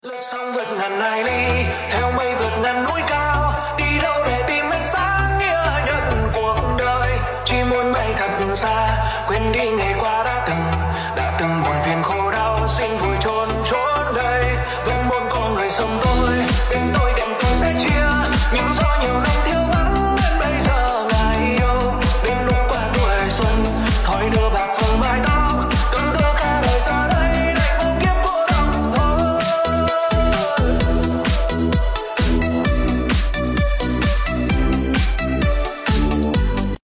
Lướt sóng vượt ngàn hải ly, theo mây vượt ngàn núi cao, đi đâu để tìm ánh sáng nghĩa nhân cuộc đời. Chỉ muốn bay thật xa, quên đi ngày qua đã từng